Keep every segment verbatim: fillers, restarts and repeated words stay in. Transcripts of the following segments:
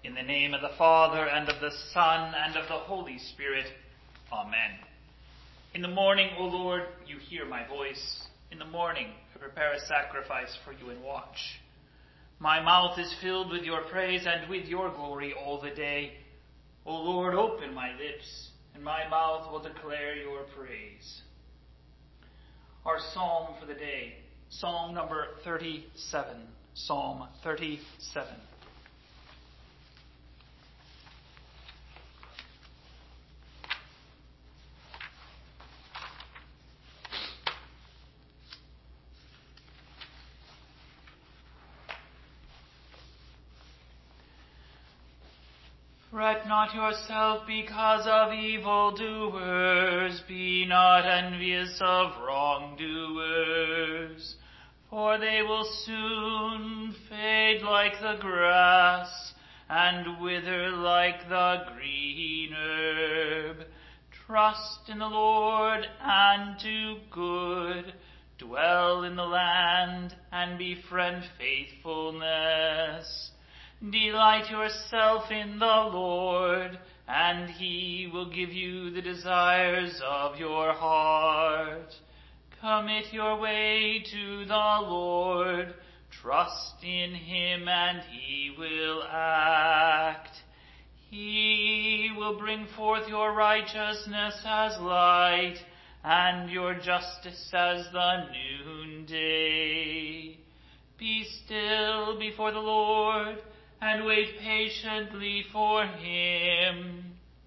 In the name of the Father, and of the Son, and of the Holy Spirit. Amen. In the morning, O Lord, you hear my voice. In the morning, I prepare a sacrifice for you and watch. My mouth is filled with your praise and with your glory all the day. O Lord, open my lips, and my mouth will declare your praise. Our psalm for the day, Psalm number thirty-seven. Psalm thirty-seven. Fret not yourself because of evildoers, be not envious of wrongdoers, for they will soon fade like the grass, and wither like the green herb. Trust in the Lord and do good, dwell in the land and befriend faithfulness. Delight yourself in the Lord, and he will give you the desires of your heart. Commit your way to the Lord. Trust in him, and he will act. He will bring forth your righteousness as light, and your justice as the noonday. Be still before the Lord, and wait patiently for him.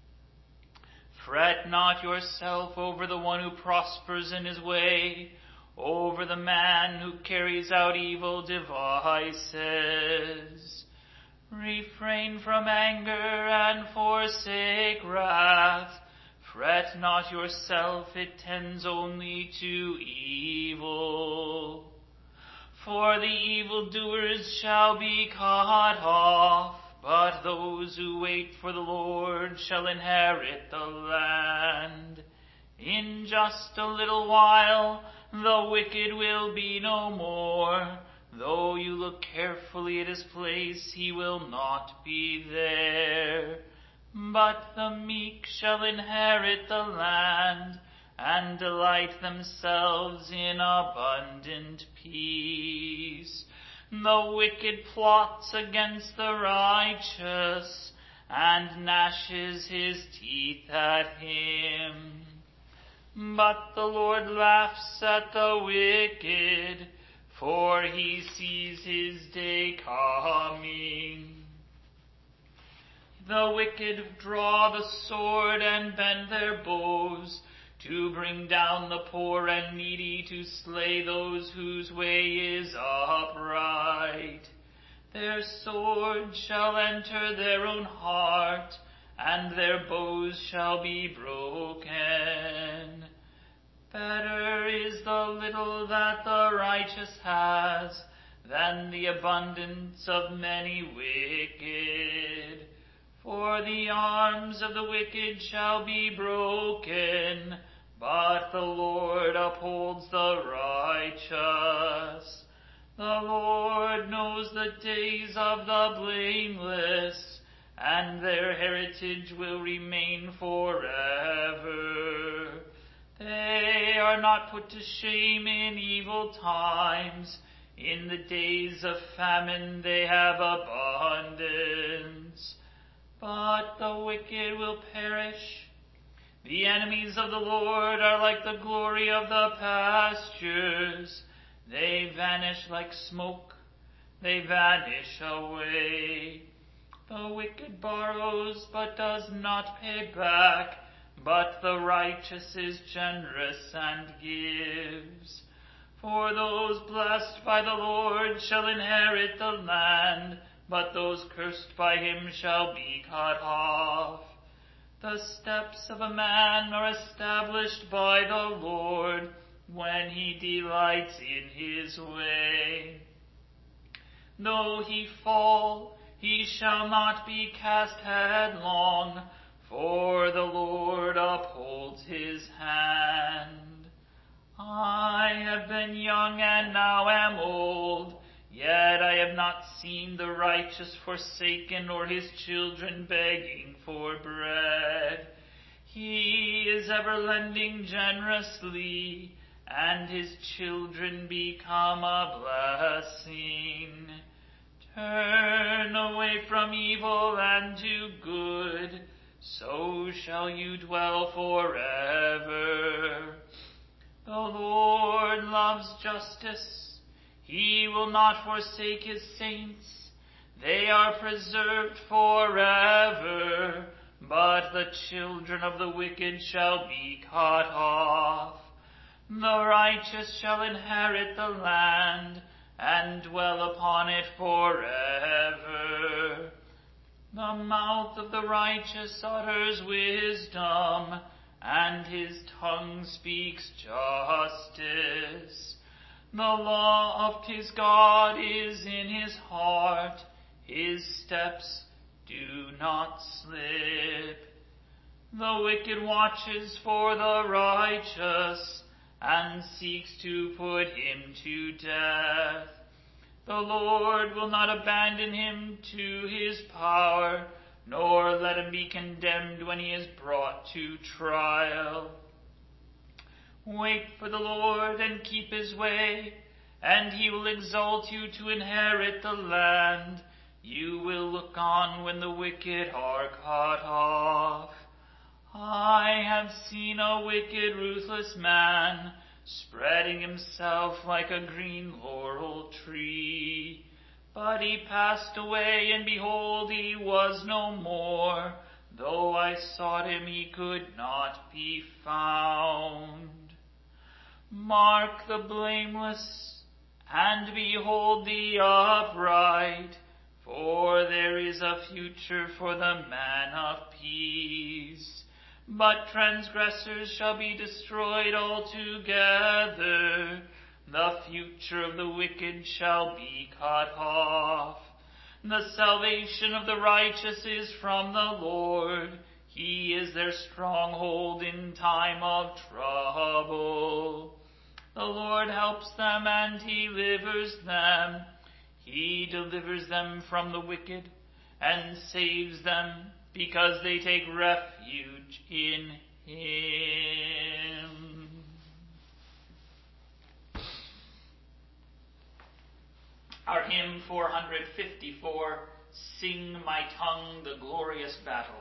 Fret not yourself over the one who prospers in his way, over the man who carries out evil devices. Refrain from anger and forsake wrath. Fret not yourself, it tends only to evil. For the evildoers shall be cut off, but those who wait for the Lord shall inherit the land. In just a little while the wicked will be no more. Though you look carefully at his place, he will not be there. But the meek shall inherit the land, and delight themselves in abundant peace. The wicked plots against the righteous, and gnashes his teeth at him. But the Lord laughs at the wicked, for he sees his day coming. The wicked draw the sword and bend their bows, to bring down the poor and needy, to slay those whose way is upright. Their sword shall enter their own heart, and their bows shall be broken. Better is the little that the righteous has, than the abundance of many wicked. For the arms of the wicked shall be broken, but the Lord upholds the righteous. The Lord knows the days of the blameless, and their heritage will remain forever. They are not put to shame in evil times. In the days of famine they have abundance. But the wicked will perish. The enemies of the Lord are like the glory of the pastures. They vanish like smoke. They vanish away. The wicked borrows, but does not pay back. But the righteous is generous and gives. For those blessed by the Lord shall inherit the land, but those cursed by him shall be cut off. The steps of a man are established by the Lord, when he delights in his way. Though he fall, he shall not be cast headlong, for the Lord upholds his hand. I have been young and now am old, Yet I have not seen the righteous forsaken, or his children begging for bread. He is ever lending generously, and his children become a blessing. Turn away from evil and do good, so shall you dwell forever. The Lord loves justice. He will not forsake his saints. They are preserved forever, but the children of the wicked shall be cut off. The righteous shall inherit the land, and dwell upon it forever. The mouth of the righteous utters wisdom, and his tongue speaks justice. The law of his God is in his heart, his steps do not slip. The wicked watches for the righteous, and seeks to put him to death. The Lord will not abandon him to his power, nor let him be condemned when he is brought to trial. Wait for the Lord and keep his way, and he will exalt you to inherit the land. You will look on when the wicked are cut off. I have seen a wicked, ruthless man spreading himself like a green laurel tree. But he passed away, and behold, he was no more. Though I sought him, he could not be found. Mark the blameless, and behold the upright, for there is a future for the man of peace. But transgressors shall be destroyed altogether. The future of the wicked shall be cut off. The salvation of the righteous is from the Lord. He is their stronghold in time of trouble. The Lord helps them, and he delivers them. He delivers them from the wicked, and saves them, because they take refuge in him. Our hymn four fifty-four, Sing My Tongue the Glorious Battle.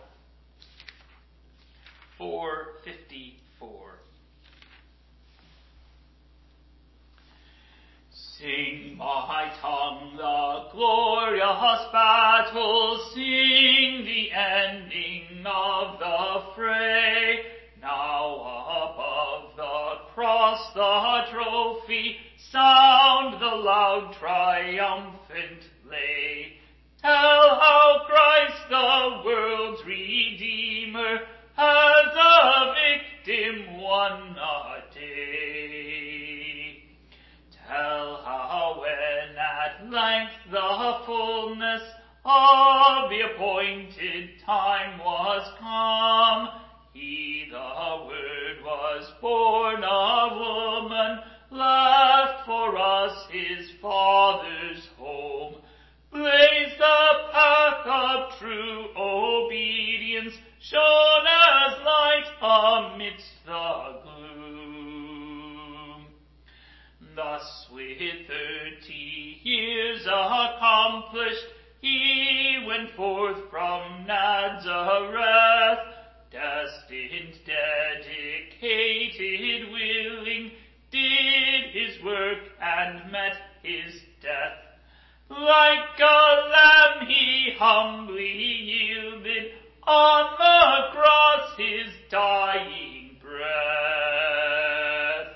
four fifty-four. Sing, my tongue, the glorious battle, sing the ending of the fray. Now above the cross the trophy, sound the loud triumphant lay. Tell how Christ the world's Redeemer has a victim won a day. Tell how when at length the fullness of the appointed time was come, he, the Word, was born of woman, left for us his Father's home, blazed the path of true obedience, shone as light amidst the gloom. Thus with thirty years accomplished, he went forth from Nazareth, destined, dedicated, willing, did his work and met his death. Like a lamb he humbly yielded on the cross his dying breath.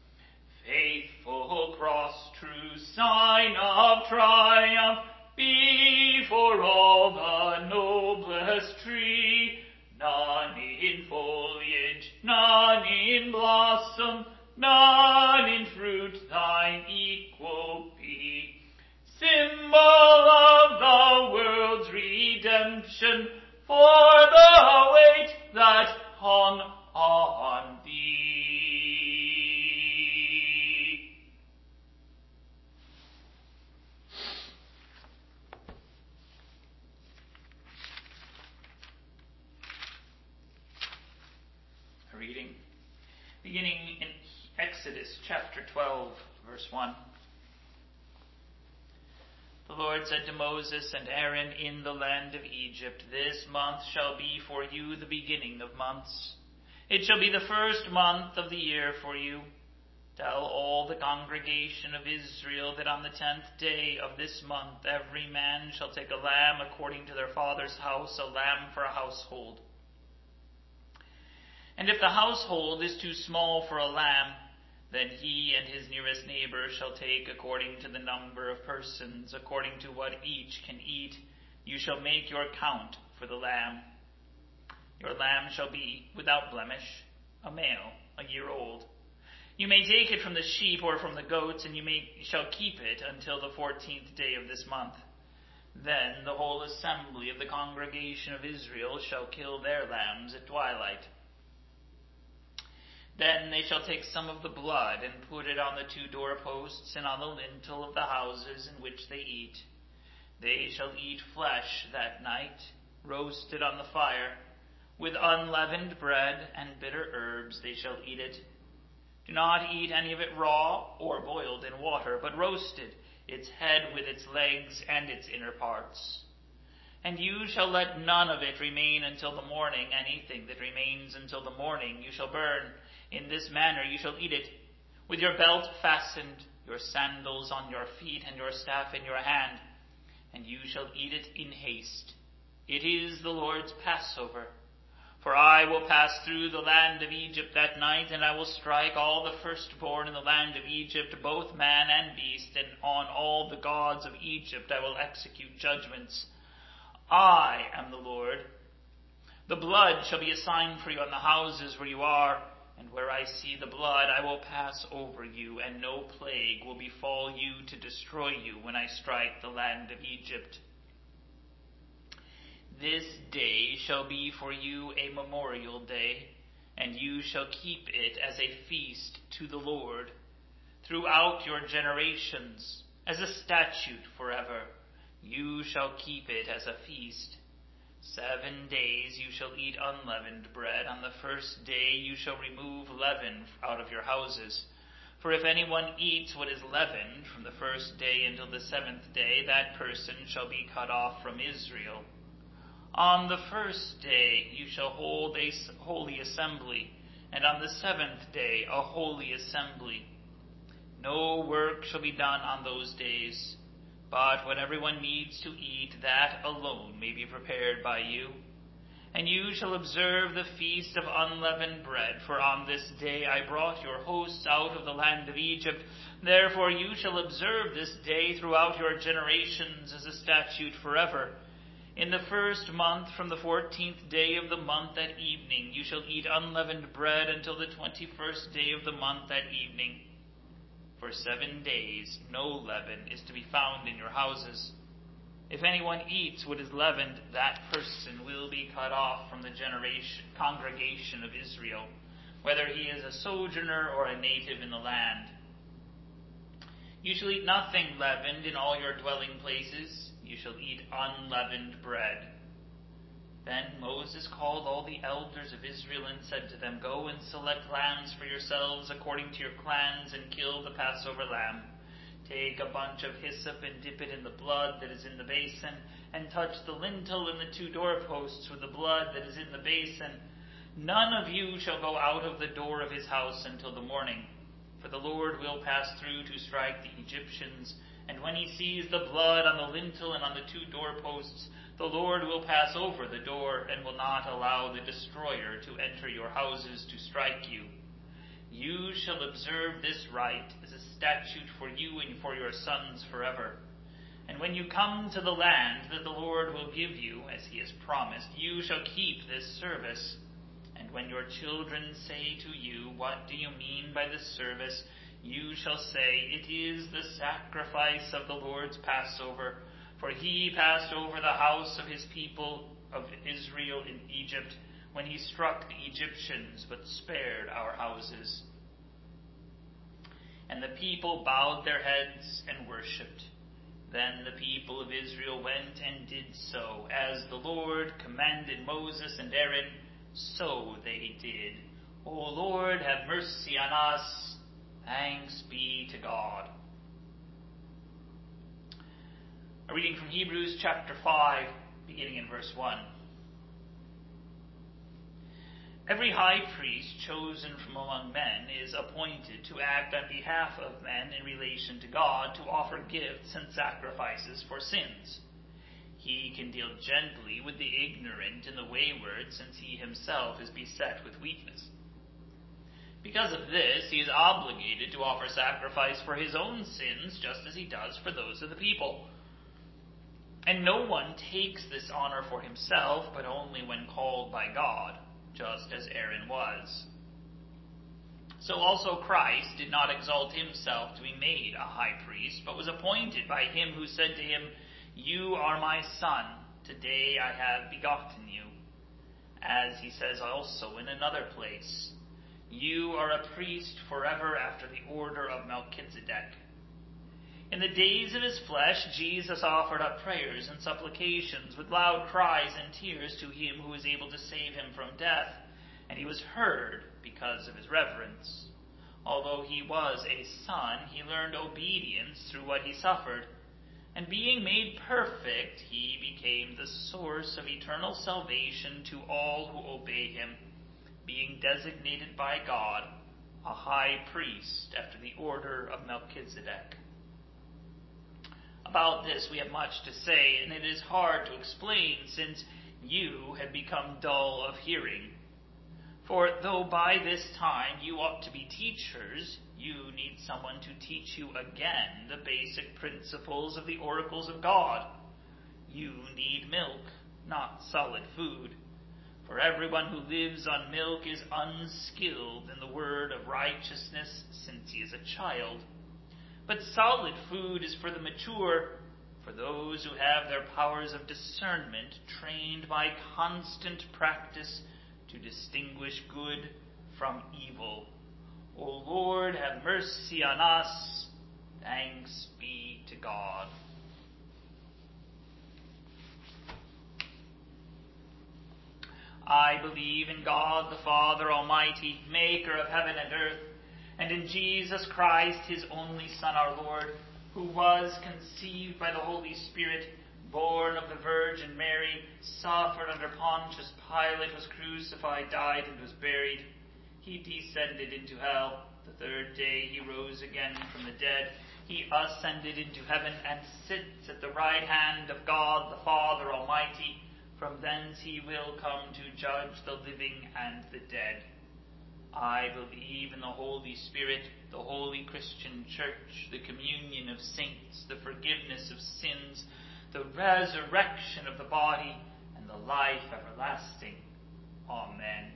Faithful cross, true sign of triumph, before all the noblest tree, none in foliage, none in blossom, none in fruit thine equal be. Symbol of the world's redemption, for the weight that hung on thee. chapter twelve, verse one. The Lord said to Moses and Aaron in the land of Egypt, This month shall be for you the beginning of months. It shall be the first month of the year for you. Tell all the congregation of Israel that on the tenth day of this month every man shall take a lamb according to their father's house, a lamb for a household. And if the household is too small for a lamb, then he and his nearest neighbor shall take according to the number of persons, according to what each can eat. You shall make your count for the lamb. Your lamb shall be without blemish, a male, a year old. You may take it from the sheep or from the goats, and you may shall keep it until the fourteenth day of this month. Then the whole assembly of the congregation of Israel shall kill their lambs at twilight. Then they shall take some of the blood and put it on the two doorposts and on the lintel of the houses in which they eat. They shall eat flesh that night, roasted on the fire. With unleavened bread and bitter herbs they shall eat it. Do not eat any of it raw or boiled in water, but roasted, its head with its legs and its inner parts. And you shall let none of it remain until the morning. Anything that remains until the morning you shall burn. In this manner you shall eat it, with your belt fastened, your sandals on your feet, and your staff in your hand. And you shall eat it in haste. It is the Lord's Passover. For I will pass through the land of Egypt that night, and I will strike all the firstborn in the land of Egypt, both man and beast, and on all the gods of Egypt I will execute judgments. I am the Lord. The blood shall be a sign for you on the houses where you are, and where I see the blood I will pass over you, and no plague will befall you to destroy you when I strike the land of Egypt. This day shall be for you a memorial day, and you shall keep it as a feast to the Lord throughout your generations, as a statute forever. You shall keep it as a feast. Seven days you shall eat unleavened bread. On the first day you shall remove leaven out of your houses. For if anyone eats what is leavened from the first day until the seventh day, that person shall be cut off from Israel. On the first day you shall hold a holy assembly, and on the seventh day a holy assembly. No work shall be done on those days, but what everyone needs to eat, that alone may be prepared by you. And you shall observe the feast of unleavened bread, for on this day I brought your hosts out of the land of Egypt. Therefore you shall observe this day throughout your generations as a statute forever. In the first month, from the fourteenth day of the month at evening, you shall eat unleavened bread until the twenty-first day of the month at evening. For seven days no leaven is to be found in your houses. If anyone eats what is leavened, that person will be cut off from the generation, congregation of Israel, whether he is a sojourner or a native in the land. You shall eat nothing leavened in all your dwelling places. You shall eat unleavened bread. Then Moses called all the elders of Israel and said to them, Go and select lambs for yourselves according to your clans, and kill the Passover lamb. Take a bunch of hyssop and dip it in the blood that is in the basin, and touch the lintel and the two doorposts with the blood that is in the basin. None of you shall go out of the door of his house until the morning, for the Lord will pass through to strike the Egyptians. And when he sees the blood on the lintel and on the two doorposts, the Lord will pass over the door and will not allow the destroyer to enter your houses to strike you. You shall observe this rite as a statute for you and for your sons forever. And when you come to the land that the Lord will give you, as he has promised, you shall keep this service. And when your children say to you, What do you mean by this service? You shall say, It is the sacrifice of the Lord's Passover. For he passed over the house of his people of Israel in Egypt, when he struck the Egyptians, but spared our houses. And the people bowed their heads and worshipped. Then the people of Israel went and did so, as the Lord commanded Moses and Aaron, so they did. O Lord, have mercy on us. Thanks be to God. A reading from Hebrews chapter five, beginning in verse one. Every high priest chosen from among men is appointed to act on behalf of men in relation to God, to offer gifts and sacrifices for sins. He can deal gently with the ignorant and the wayward, since he himself is beset with weakness. Because of this, he is obligated to offer sacrifice for his own sins, just as he does for those of the people. And no one takes this honor for himself, but only when called by God, just as Aaron was. So also Christ did not exalt himself to be made a high priest, but was appointed by him who said to him, "You are my son, today I have begotten you." As he says also in another place, "You are a priest forever after the order of Melchizedek." In the days of his flesh, Jesus offered up prayers and supplications with loud cries and tears to him who was able to save him from death, and he was heard because of his reverence. Although he was a son, he learned obedience through what he suffered, and being made perfect, he became the source of eternal salvation to all who obey him, being designated by God a high priest after the order of Melchizedek. About this we have much to say, and it is hard to explain, since you have become dull of hearing. For though by this time you ought to be teachers, you need someone to teach you again the basic principles of the oracles of God. You need milk, not solid food. For everyone who lives on milk is unskilled in the word of righteousness, since he is a child. But solid food is for the mature, for those who have their powers of discernment trained by constant practice to distinguish good from evil. O Lord, have mercy on us. Thanks be to God. I believe in God the Father Almighty, maker of heaven and earth, and in Jesus Christ, his only Son, our Lord, who was conceived by the Holy Spirit, born of the Virgin Mary, suffered under Pontius Pilate, was crucified, died, and was buried. He descended into hell. The third day he rose again from the dead. He ascended into heaven and sits at the right hand of God the Father Almighty. From thence he will come to judge the living and the dead. I believe in the Holy Spirit, the holy Christian Church, the communion of saints, the forgiveness of sins, the resurrection of the body, and the life everlasting. Amen.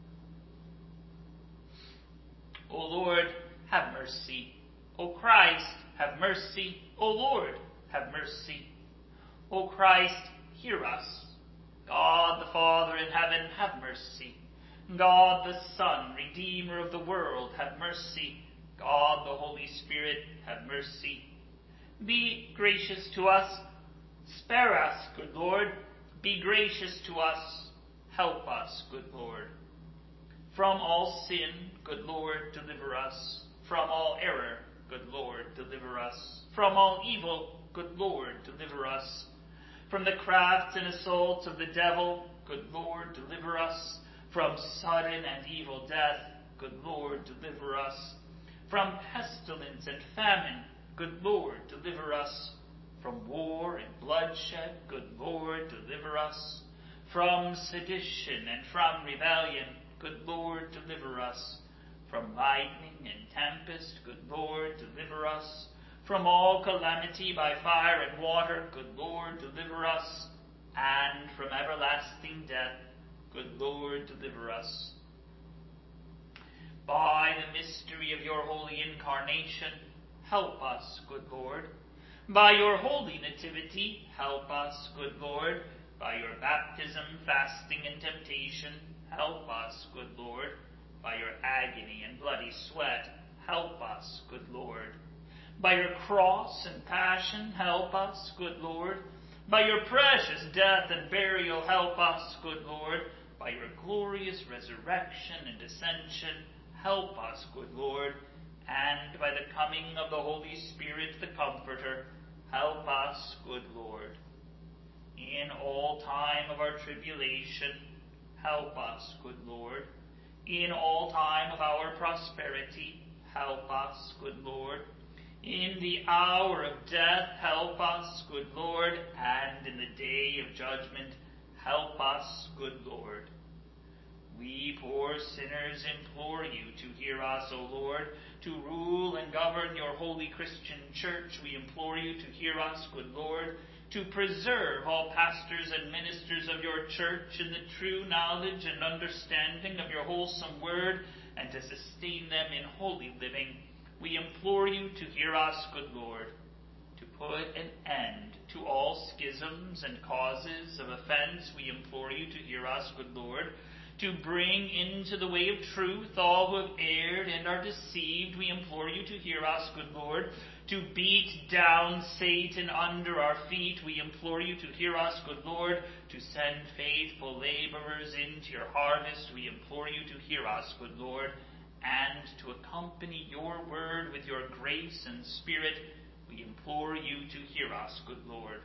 O Lord, have mercy. O Christ, have mercy. O Lord, have mercy. O Christ, hear us. God the Father in heaven, have mercy. God the Son, Redeemer of the world, have mercy. God the Holy Spirit, have mercy. Be gracious to us. Spare us, good Lord. Be gracious to us. Help us, good Lord. From all sin, good Lord, deliver us. From all error, good Lord, deliver us. From all evil, good Lord, deliver us. From the crafts and assaults of the devil, good Lord, deliver us. From sudden and evil death, good Lord, deliver us. From pestilence and famine, good Lord, deliver us. From war and bloodshed, good Lord, deliver us. From sedition and from rebellion, good Lord, deliver us. From lightning and tempest, good Lord, deliver us. From all calamity by fire and water, good Lord, deliver us. And from everlasting death, good Lord, deliver us. By the mystery of your holy incarnation, help us, good Lord. By your holy nativity, help us, good Lord. By your baptism, fasting, and temptation, help us, good Lord. By your agony and bloody sweat, help us, good Lord. By your cross and passion, help us, good Lord. By your precious death and burial, help us, good Lord. By your glorious resurrection and ascension, help us, good Lord. and by the coming of the Holy Spirit, the Comforter, help us, good Lord. In all time of our tribulation, help us, good Lord. In all time of our prosperity, help us, good Lord. In the hour of death, help us, good Lord. And in the day of judgment, help us, good Lord. We poor sinners implore you to hear us, O Lord, to rule and govern your holy Christian church. We implore you to hear us, good Lord, to preserve all pastors and ministers of your church in the true knowledge and understanding of your wholesome word, and to sustain them in holy living. We implore you to hear us, good Lord, to put an end to all schisms and causes of offense. We implore you to hear us, good Lord, to bring into the way of truth all who have erred and are deceived. We implore you to hear us, good Lord, to beat down Satan under our feet. We implore you to hear us, good Lord, to send faithful laborers into your harvest. We implore you to hear us, good Lord, and to accompany your word with your grace and spirit. We implore you to hear us, good Lord,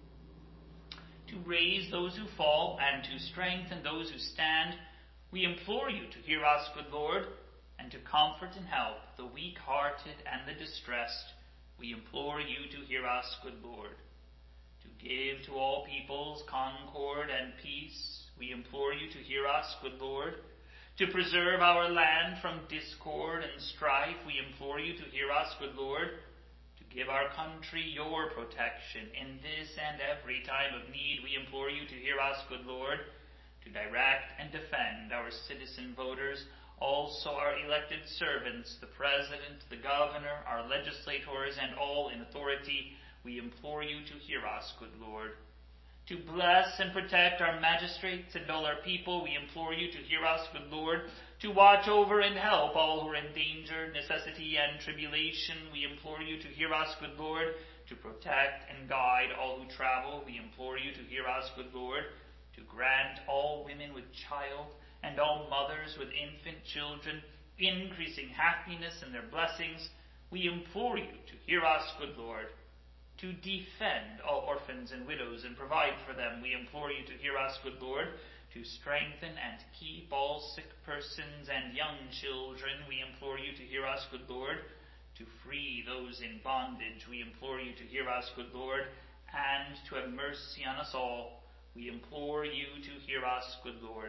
to raise those who fall and to strengthen those who stand. We implore you to hear us, good Lord, and to comfort and help the weak-hearted and the distressed. We implore you to hear us, good Lord, to give to all peoples concord and peace. We implore you to hear us, good Lord, to preserve our land from discord and strife. We implore you to hear us, good Lord, give our country your protection in this and every time of need. We implore you to hear us, good Lord, to direct and defend our citizen voters, also our elected servants, the President, the Governor, our legislators, and all in authority. We implore you to hear us, good Lord, to bless and protect our magistrates and all our people. We implore you to hear us, good Lord, to watch over and help all who are in danger, necessity, and tribulation. We implore you to hear us, good Lord, to protect and guide all who travel. We implore you to hear us, good Lord, to grant all women with child and all mothers with infant children increasing happiness in their blessings. We implore you to hear us, good Lord, to defend all orphans and widows and provide for them. We implore you to hear us, good Lord, to strengthen and keep all sick persons and young children. We implore you to hear us, good Lord, to free those in bondage. We implore you to hear us, good Lord, and to have mercy on us all. We implore you to hear us, good Lord,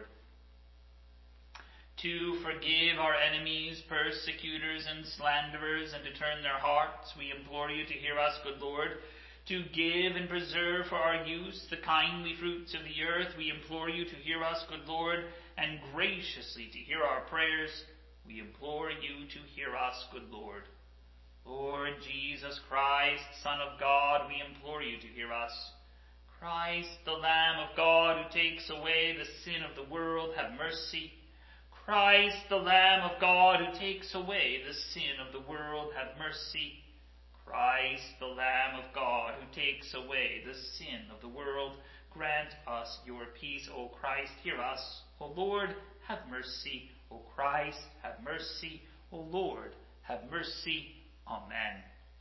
to forgive our enemies, persecutors, and slanderers, and to turn their hearts. We implore you to hear us, good Lord, to give and preserve for our use the kindly fruits of the earth. We implore you to hear us, good Lord, and graciously to hear our prayers. We implore you to hear us, good Lord. Lord Jesus Christ, Son of God, we implore you to hear us. Christ, the Lamb of God, who takes away the sin of the world, have mercy. Christ, the Lamb of God, who takes away the sin of the world, have mercy. Christ, the Lamb of God, who takes away the sin of the world, grant us your peace. O Christ, hear us. O Lord, have mercy. O Christ, have mercy. O Lord, have mercy. Amen.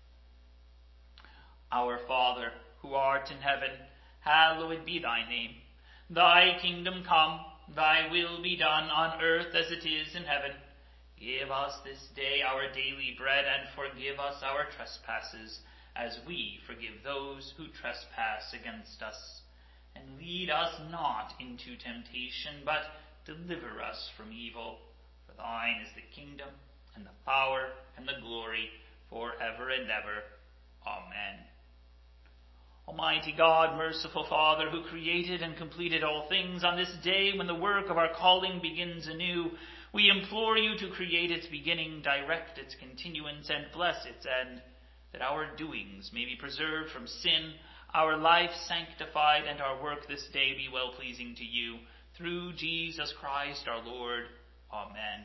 Our Father, who art in heaven, hallowed be thy name. Thy kingdom come, thy will be done on earth as it is in heaven. Give us this day our daily bread, and forgive us our trespasses, as we forgive those who trespass against us. And lead us not into temptation, but deliver us from evil. For thine is the kingdom, and the power, and the glory, forever and ever. Amen. Almighty God, merciful Father, who created and completed all things, on this day when the work of our calling begins anew, we implore you to create its beginning, direct its continuance, and bless its end, that our doings may be preserved from sin, our life sanctified, and our work this day be well-pleasing to you. Through Jesus Christ our Lord. Amen.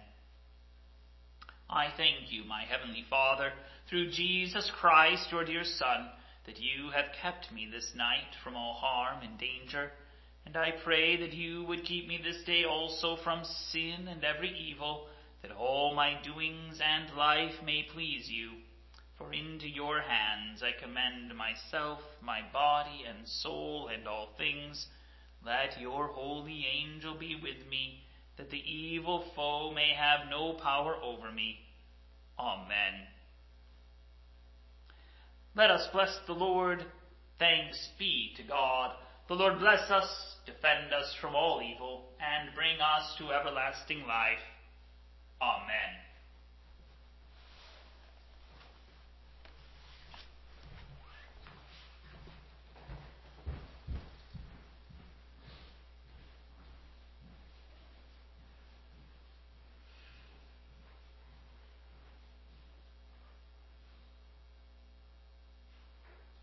I thank you, my heavenly Father, through Jesus Christ, your dear Son, that you have kept me this night from all harm and danger. And I pray that you would keep me this day also from sin and every evil, that all my doings and life may please you. For into your hands I commend myself, my body and soul, and all things. Let your holy angel be with me, that the evil foe may have no power over me. Amen. Let us bless the Lord. Thanks be to God. The Lord bless us, defend us from all evil, and bring us to everlasting life. Amen.